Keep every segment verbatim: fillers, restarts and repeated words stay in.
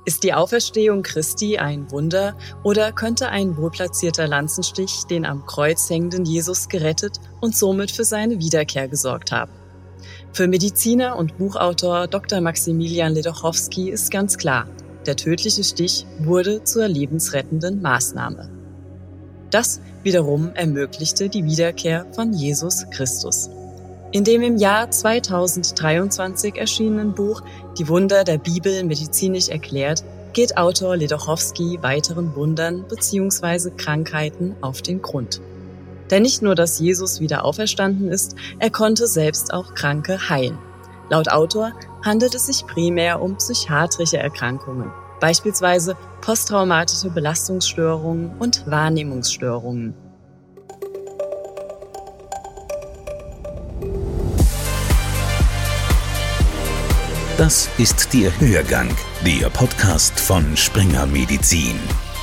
Ist die Auferstehung Christi ein Wunder oder könnte ein wohlplatzierter Lanzenstich den am Kreuz hängenden Jesus gerettet und somit für seine Wiederkehr gesorgt haben? Für Mediziner und Buchautor Doktor Maximilian Ledochowski ist ganz klar, der tödliche Stich wurde zur lebensrettenden Maßnahme. Das wiederum ermöglichte die Wiederkehr von Jesus Christus. In dem im Jahr zweitausenddreiundzwanzig erschienenen Buch Die Wunder der Bibel medizinisch erklärt, geht Autor Ledochowski weiteren Wundern bzw. Krankheiten auf den Grund. Denn nicht nur, dass Jesus wieder auferstanden ist, er konnte selbst auch Kranke heilen. Laut Autor handelt es sich primär um psychiatrische Erkrankungen, beispielsweise posttraumatische Belastungsstörungen und Wahrnehmungsstörungen. Das ist der Hörgang, der Podcast von Springer Medizin.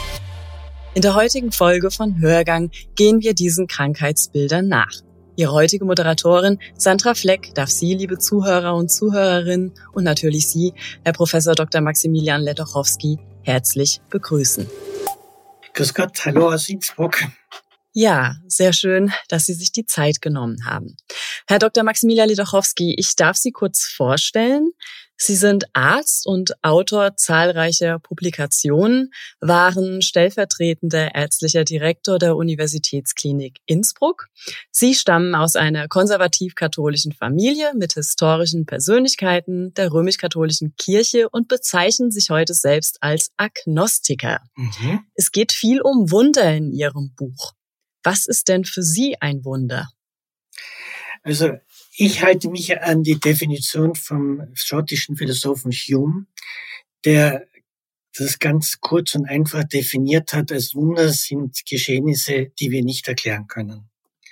In der heutigen Folge von Hörgang gehen wir diesen Krankheitsbildern nach. Ihre heutige Moderatorin Sandra Fleck darf Sie, liebe Zuhörer und Zuhörerinnen, und natürlich Sie, Herr Professor Doktor Maximilian Ledochowski, herzlich begrüßen. Grüß Gott, hallo aus Innsbruck. Ja, sehr schön, dass Sie sich die Zeit genommen haben. Herr Doktor Maximilian Ledochowski, ich darf Sie kurz vorstellen. Sie sind Arzt und Autor zahlreicher Publikationen, waren stellvertretender ärztlicher Direktor der Universitätsklinik Innsbruck. Sie stammen aus einer konservativ-katholischen Familie mit historischen Persönlichkeiten der römisch-katholischen Kirche und bezeichnen sich heute selbst als Agnostiker. Mhm. Es geht viel um Wunder in Ihrem Buch. Was ist denn für Sie ein Wunder? Also ich halte mich an die Definition vom schottischen Philosophen Hume, der das ganz kurz und einfach definiert hat, als Wunder sind Geschehnisse, die wir nicht erklären können.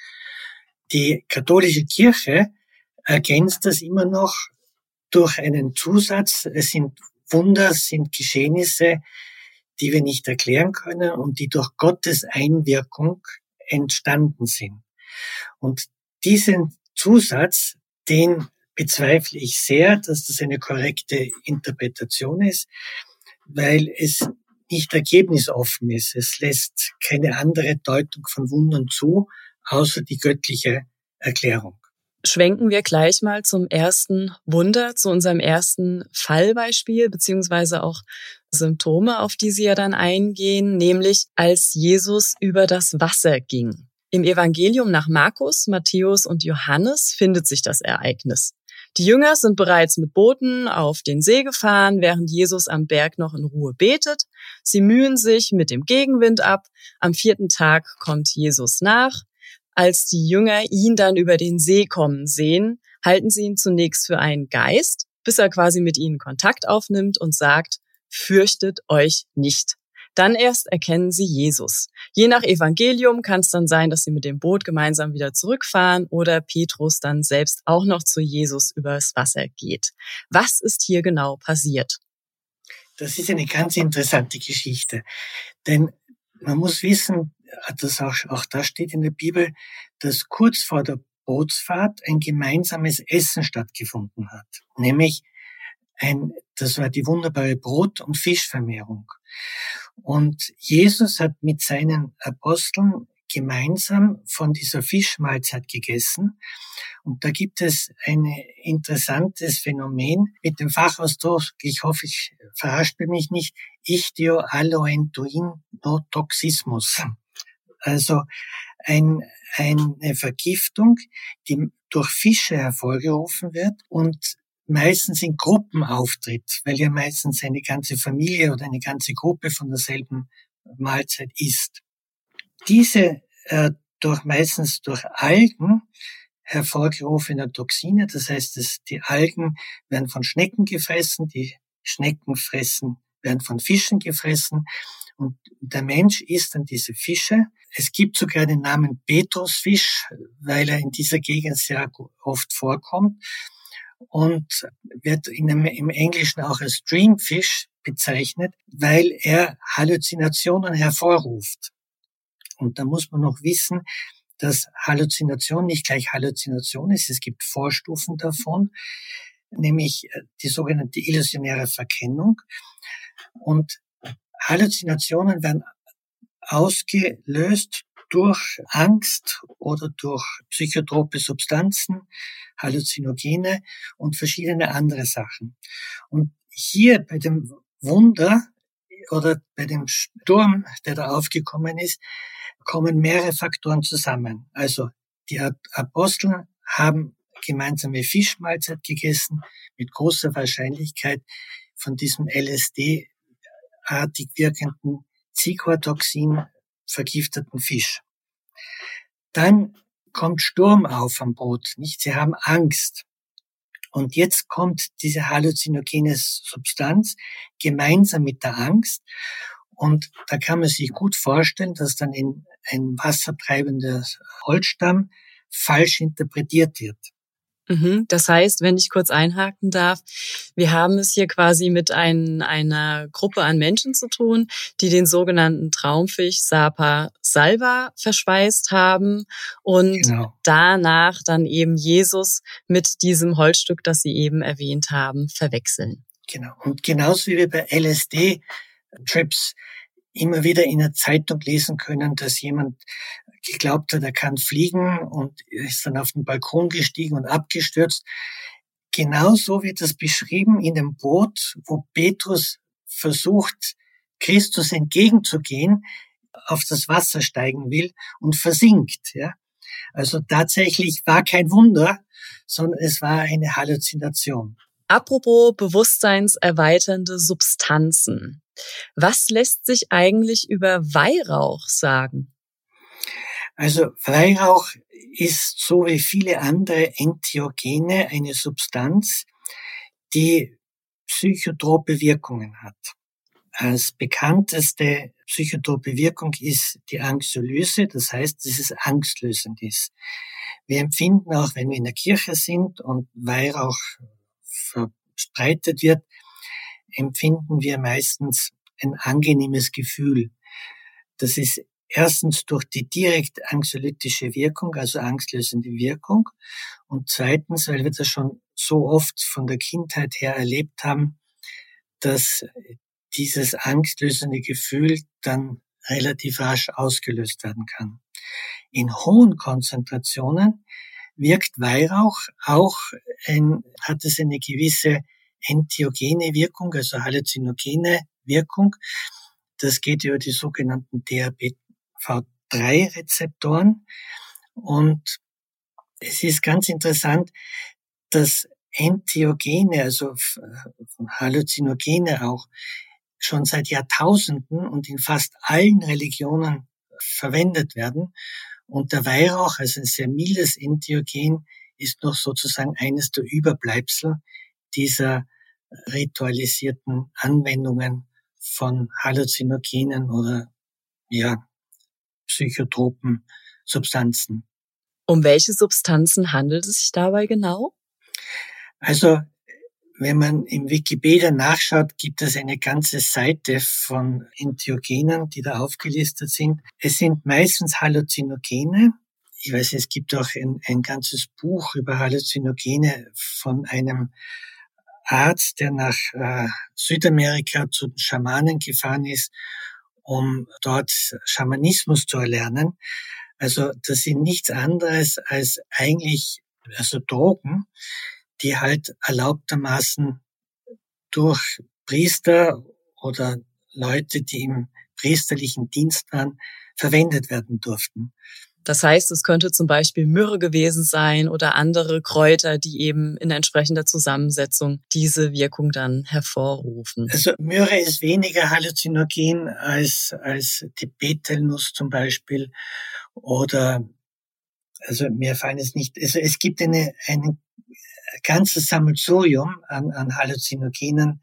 Die katholische Kirche ergänzt das immer noch durch einen Zusatz. Es sind Wunder, sind Geschehnisse, die wir nicht erklären können und die durch Gottes Einwirkung entstanden sind. Und diesen Zusatz, den bezweifle ich sehr, dass das eine korrekte Interpretation ist, weil es nicht ergebnisoffen ist. Es lässt keine andere Deutung von Wundern zu, außer die göttliche Erklärung. Schwenken wir gleich mal zum ersten Wunder, zu unserem ersten Fallbeispiel, beziehungsweise auch Symptome, auf die Sie ja dann eingehen, nämlich als Jesus über das Wasser ging. Im Evangelium nach Markus, Matthäus und Johannes findet sich das Ereignis. Die Jünger sind bereits mit Booten auf den See gefahren, während Jesus am Berg noch in Ruhe betet. Sie mühen sich mit dem Gegenwind ab. Am vierten Tag kommt Jesus nach. Als die Jünger ihn dann über den See kommen sehen, halten sie ihn zunächst für einen Geist, bis er quasi mit ihnen Kontakt aufnimmt und sagt, fürchtet euch nicht. Dann erst erkennen sie Jesus. Je nach Evangelium kann es dann sein, dass sie mit dem Boot gemeinsam wieder zurückfahren oder Petrus dann selbst auch noch zu Jesus übers Wasser geht. Was ist hier genau passiert? Das ist eine ganz interessante Geschichte, denn man muss wissen, dass auch, auch da steht in der Bibel, dass kurz vor der Bootsfahrt ein gemeinsames Essen stattgefunden hat, nämlich ein, das war die wunderbare Brot- und Fischvermehrung. Und Jesus hat mit seinen Aposteln gemeinsam von dieser Fischmahlzeit gegessen. Und da gibt es ein interessantes Phänomen mit dem Fachausdruck, ich hoffe, ich verhaspel mich nicht, Ichtioalloendoin-Notoxismus. Also ein, eine Vergiftung, die durch Fische hervorgerufen wird und meistens in Gruppen auftritt, weil ja meistens eine ganze Familie oder eine ganze Gruppe von derselben Mahlzeit isst. Diese äh, durch meistens durch Algen hervorgerufene Toxine, das heißt, dass die Algen werden von Schnecken gefressen, die Schnecken fressen, werden von Fischen gefressen und der Mensch isst dann diese Fische. Es gibt sogar den Namen Petrusfisch, weil er in dieser Gegend sehr oft vorkommt. Und wird in dem, im Englischen auch als Dreamfish bezeichnet, weil er Halluzinationen hervorruft. Und da muss man noch wissen, dass Halluzination nicht gleich Halluzination ist. Es gibt Vorstufen davon, nämlich die sogenannte illusionäre Verkennung. Und Halluzinationen werden ausgelöst durch Angst oder durch psychotrope Substanzen, Halluzinogene und verschiedene andere Sachen. Und hier bei dem Wunder oder bei dem Sturm, der da aufgekommen ist, kommen mehrere Faktoren zusammen. Also die Apostel haben gemeinsame Fischmahlzeit gegessen, mit großer Wahrscheinlichkeit von diesem L S D-artig wirkenden Zichortoxin vergifteten Fisch. Dann kommt Sturm auf am Boot, nicht? Sie haben Angst. Und jetzt kommt diese halluzinogene Substanz gemeinsam mit der Angst. Und da kann man sich gut vorstellen, dass dann ein, ein wassertreibender Holzstamm falsch interpretiert wird. Das heißt, wenn ich kurz einhaken darf, wir haben es hier quasi mit ein, einer Gruppe an Menschen zu tun, die den sogenannten Traumfisch Sapa Salva verschweißt haben und genau. danach dann eben Jesus mit diesem Holzstück, das Sie eben erwähnt haben, verwechseln. Genau. Und genauso wie wir bei L S D-Trips immer wieder in der Zeitung lesen können, dass jemand geglaubt hat, er kann fliegen und ist dann auf den Balkon gestiegen und abgestürzt. Genauso wird das beschrieben in dem Boot, wo Petrus versucht, Christus entgegenzugehen, auf das Wasser steigen will und versinkt. Ja? Also tatsächlich war kein Wunder, sondern es war eine Halluzination. Apropos bewusstseinserweiternde Substanzen. Was lässt sich eigentlich über Weihrauch sagen? Also Weihrauch ist so wie viele andere Entheogene eine Substanz, die psychotrope Wirkungen hat. Als bekannteste psychotrope Wirkung ist die Anxiolyse, das heißt, dass es angstlösend ist. Wir empfinden auch, wenn wir in der Kirche sind und Weihrauch verbreitet wird, empfinden wir meistens ein angenehmes Gefühl. Das ist erstens durch die direkt anxiolytische Wirkung, also angstlösende Wirkung, und zweitens, weil wir das schon so oft von der Kindheit her erlebt haben, dass dieses angstlösende Gefühl dann relativ rasch ausgelöst werden kann. In hohen Konzentrationen wirkt Weihrauch auch, ein, hat es eine gewisse entheogene Wirkung, also halluzinogene Wirkung. Das geht über die sogenannten D H B V drei Rezeptoren. Und es ist ganz interessant, dass Entheogene, also Halluzinogene auch, schon seit Jahrtausenden und in fast allen Religionen verwendet werden. Und der Weihrauch, also ein sehr mildes Entheogen, ist noch sozusagen eines der Überbleibsel dieser ritualisierten Anwendungen von Halluzinogenen oder ja psychotropen Substanzen. Um welche Substanzen handelt es sich dabei genau? Also, wenn man im Wikipedia nachschaut, gibt es eine ganze Seite von Entheogenen, die da aufgelistet sind. Es sind meistens Halluzinogene. Ich weiß, es gibt auch ein, ein ganzes Buch über Halluzinogene von einem Arzt, der nach äh, Südamerika zu den Schamanen gefahren ist, um dort Schamanismus zu erlernen. Also das sind nichts anderes als eigentlich also Drogen, die halt erlaubtermaßen durch Priester oder Leute, die im priesterlichen Dienst waren, verwendet werden durften. Das heißt, es könnte zum Beispiel Myrrhe gewesen sein oder andere Kräuter, die eben in entsprechender Zusammensetzung diese Wirkung dann hervorrufen. Also Myrrhe ist weniger halluzinogen als, als die Betelnuss zum Beispiel oder, also mir fallen es nicht, also es gibt eine, eine ganzes Sammelsurium an, an Halluzinogenen,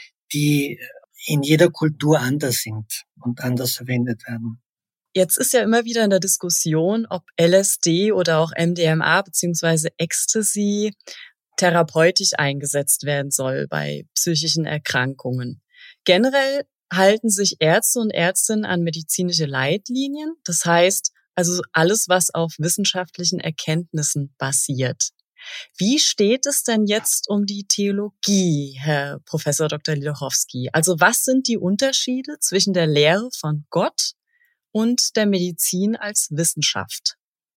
die in jeder Kultur anders sind und anders verwendet werden. Jetzt ist ja immer wieder in der Diskussion, ob L S D oder auch M D M A bzw. Ecstasy therapeutisch eingesetzt werden soll bei psychischen Erkrankungen. Generell halten sich Ärzte und Ärztinnen an medizinische Leitlinien. Das heißt, also alles, was auf wissenschaftlichen Erkenntnissen basiert. Wie steht es denn jetzt um die Theologie, Herr Professor Doktor Liedochowski? Also was sind die Unterschiede zwischen der Lehre von Gott und der Medizin als Wissenschaft?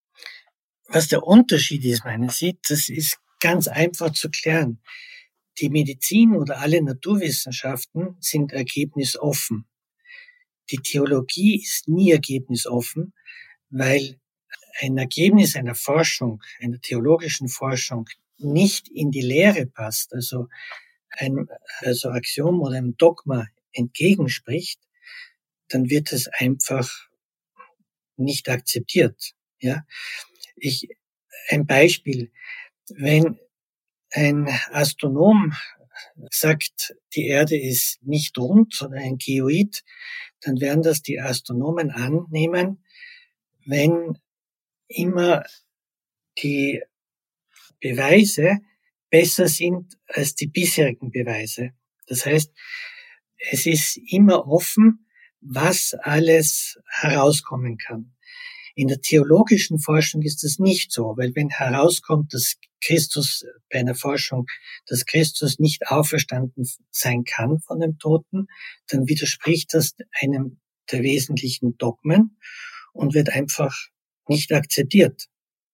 Was der Unterschied ist, meinen Sie, das ist ganz einfach zu klären. Die Medizin oder alle Naturwissenschaften sind ergebnisoffen. Die Theologie ist nie ergebnisoffen, weil ein Ergebnis einer Forschung, einer theologischen Forschung, nicht in die Lehre passt, also ein also Axiom oder einem Dogma entgegenspricht, dann wird es einfach nicht akzeptiert. Ja, ich ein Beispiel: Wenn ein Astronom sagt, die Erde ist nicht rund, sondern ein Geoid, dann werden das die Astronomen annehmen, wenn immer die Beweise besser sind als die bisherigen Beweise. Das heißt, es ist immer offen, was alles herauskommen kann. In der theologischen Forschung ist das nicht so, weil wenn herauskommt, dass Christus bei einer Forschung, dass Christus nicht auferstanden sein kann von den Toten, dann widerspricht das einem der wesentlichen Dogmen und wird einfach nicht akzeptiert.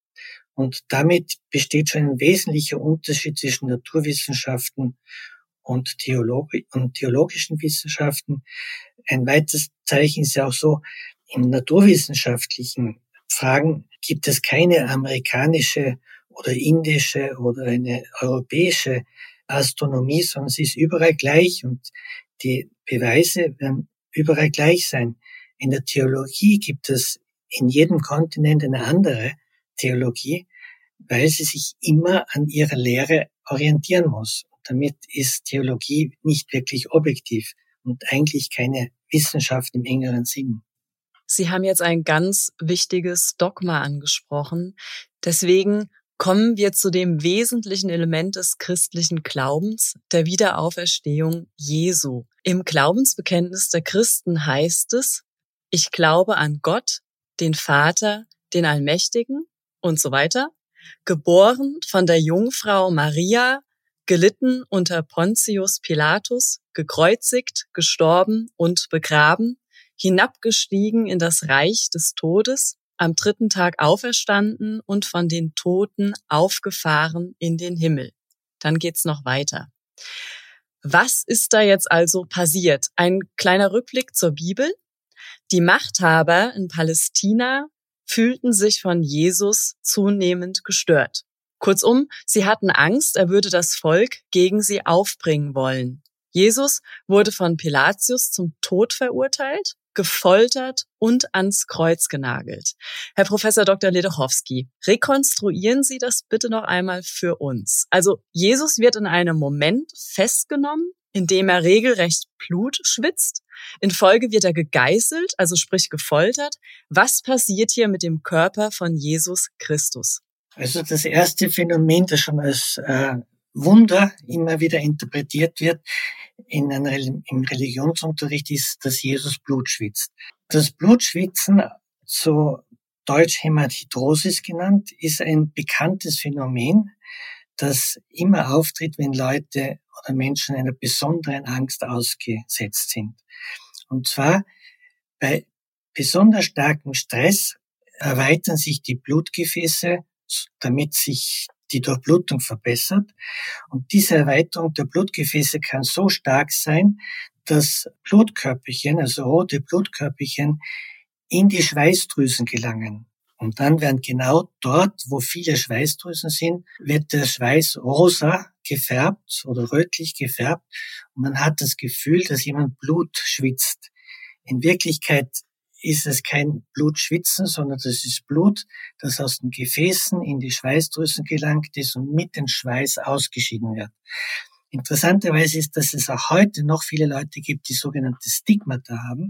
Und damit besteht schon ein wesentlicher Unterschied zwischen Naturwissenschaften und, Theologi- und theologischen Wissenschaften. Ein weiteres Zeichen ist ja auch so, in naturwissenschaftlichen Fragen gibt es keine amerikanische oder indische oder eine europäische Astronomie, sondern sie ist überall gleich und die Beweise werden überall gleich sein. In der Theologie gibt es in jedem Kontinent eine andere Theologie, weil sie sich immer an ihrer Lehre orientieren muss. Und damit ist Theologie nicht wirklich objektiv und eigentlich keine Wissenschaft im engeren Sinn. Sie haben jetzt ein ganz wichtiges Dogma angesprochen. Deswegen kommen wir zu dem wesentlichen Element des christlichen Glaubens, der Wiederauferstehung Jesu. Im Glaubensbekenntnis der Christen heißt es: Ich glaube an Gott, den Vater, den Allmächtigen und so weiter, geboren von der Jungfrau Maria, gelitten unter Pontius Pilatus, gekreuzigt, gestorben und begraben, hinabgestiegen in das Reich des Todes, am dritten Tag auferstanden und von den Toten aufgefahren in den Himmel. Dann geht's noch weiter. Was ist da jetzt also passiert? Ein kleiner Rückblick zur Bibel. Die Machthaber in Palästina fühlten sich von Jesus zunehmend gestört. Kurzum, sie hatten Angst, er würde das Volk gegen sie aufbringen wollen. Jesus wurde von Pilatius zum Tod verurteilt, gefoltert und ans Kreuz genagelt. Herr Professor Doktor Liedochowski, rekonstruieren Sie das bitte noch einmal für uns. Also Jesus wird in einem Moment festgenommen, in dem er regelrecht Blut schwitzt. In Folge wird er gegeißelt, also sprich gefoltert. Was passiert hier mit dem Körper von Jesus Christus? Also das erste Phänomen, das schon als äh, Wunder immer wieder interpretiert wird in einer, im Religionsunterricht, ist, dass Jesus Blut schwitzt. Das Blutschwitzen, so deutsch Hämatidrosis genannt, ist ein bekanntes Phänomen, das immer auftritt, wenn Leute oder Menschen einer besonderen Angst ausgesetzt sind. Und zwar bei besonders starkem Stress erweitern sich die Blutgefäße, damit sich die Durchblutung verbessert. Und diese Erweiterung der Blutgefäße kann so stark sein, dass Blutkörperchen, also rote Blutkörperchen, in die Schweißdrüsen gelangen. Und dann werden genau dort, wo viele Schweißdrüsen sind, wird der Schweiß rosa gefärbt oder rötlich gefärbt. Und man hat das Gefühl, dass jemand Blut schwitzt. In Wirklichkeit ist es kein Blutschwitzen, sondern das ist Blut, das aus den Gefäßen in die Schweißdrüsen gelangt ist und mit dem Schweiß ausgeschieden wird. Interessanterweise ist, dass es auch heute noch viele Leute gibt, die sogenannte Stigmata haben.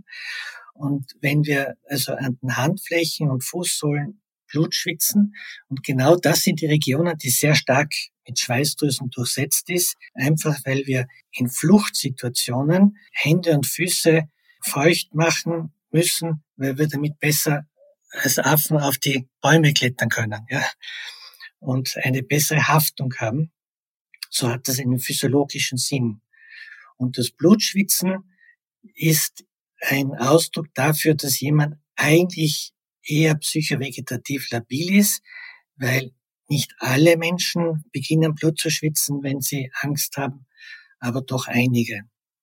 Und wenn wir also an den Handflächen und Fußsohlen Blut schwitzen, und genau das sind die Regionen, die sehr stark mit Schweißdrüsen durchsetzt ist, einfach weil wir in Fluchtsituationen Hände und Füße feucht machen müssen, weil wir damit besser als Affen auf die Bäume klettern können. Ja. und eine bessere Haftung haben. So hat das einen physiologischen Sinn. Und das Blutschwitzen ist ein Ausdruck dafür, dass jemand eigentlich eher psychovegetativ labil ist, weil nicht alle Menschen beginnen Blut zu schwitzen, wenn sie Angst haben, aber doch einige.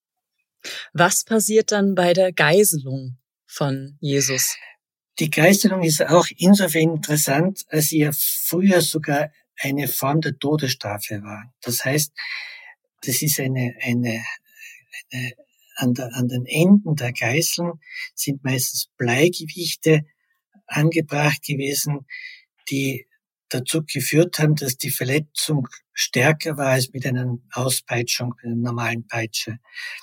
Was passiert dann bei der Geißelung von Jesus? Die Geißelung ist auch insofern interessant, als sie ja früher sogar eine Form der Todesstrafe war. Das heißt, das ist eine, eine, eine an, der, an den Enden der Geißeln sind meistens Bleigewichte angebracht gewesen, die dazu geführt haben, dass die Verletzung stärker war als mit einer Auspeitschung, einer normalen Peitsche.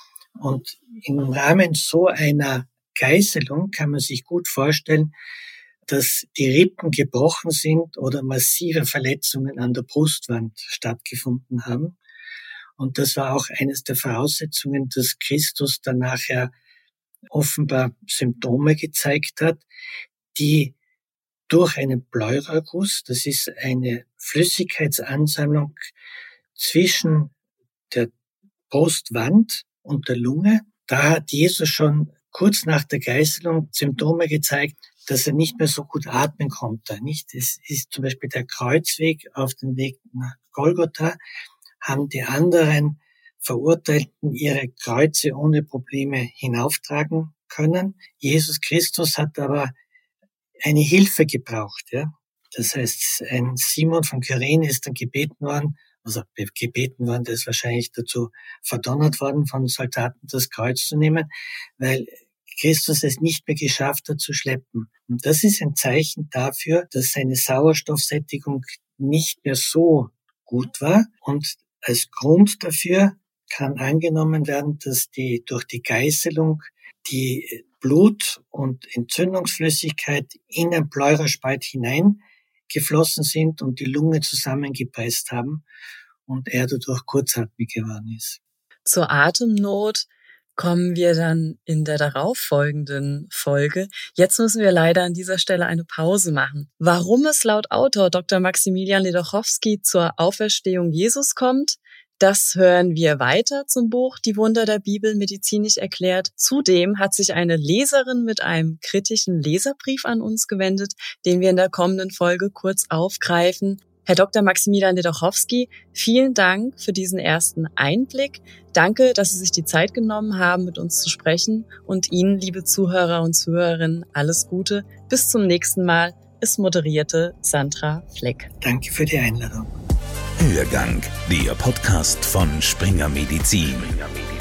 Und im Rahmen so einer Geißelung kann man sich gut vorstellen, dass die Rippen gebrochen sind oder massive Verletzungen an der Brustwand stattgefunden haben. Und das war auch eines der Voraussetzungen, dass Christus dann nachher offenbar Symptome gezeigt hat, die durch einen Pleuraerguss, das ist eine Flüssigkeitsansammlung zwischen der Brustwand und der Lunge, da hat Jesus schon kurz nach der Geißelung Symptome gezeigt, dass er nicht mehr so gut atmen konnte. Nicht? Es ist zum Beispiel der Kreuzweg auf dem Weg nach Golgotha, haben die anderen Verurteilten ihre Kreuze ohne Probleme hinauftragen können. Jesus Christus hat aber eine Hilfe gebraucht. Ja? Das heißt, ein Simon von Kyrene ist dann gebeten worden, also gebeten worden, der ist wahrscheinlich dazu verdonnert worden von Soldaten, das Kreuz zu nehmen, weil Christus es nicht mehr geschafft hat zu schleppen. Und das ist ein Zeichen dafür, dass seine Sauerstoffsättigung nicht mehr so gut war. Und als Grund dafür kann angenommen werden, dass die durch die Geißelung die Blut- und Entzündungsflüssigkeit in den Pleuraspalt hineingeflossen sind und die Lunge zusammengepresst haben und er dadurch kurzatmig geworden ist. Zur Atemnot kommen wir dann in der darauffolgenden Folge. Jetzt müssen wir leider an dieser Stelle eine Pause machen. Warum es laut Autor Doktor Maximilian Ledochowski zur Auferstehung Jesus kommt, das hören wir weiter zum Buch Die Wunder der Bibel medizinisch erklärt. Zudem hat sich eine Leserin mit einem kritischen Leserbrief an uns gewendet, den wir in der kommenden Folge kurz aufgreifen. Herr Doktor Maximilian Ledochowski, vielen Dank für diesen ersten Einblick. Danke, dass Sie sich die Zeit genommen haben, mit uns zu sprechen. Und Ihnen, liebe Zuhörer und Zuhörerinnen, alles Gute. Bis zum nächsten Mal. Es moderierte Sandra Fleck. Danke für die Einladung. Hörgang, der Podcast von Springer Medizin.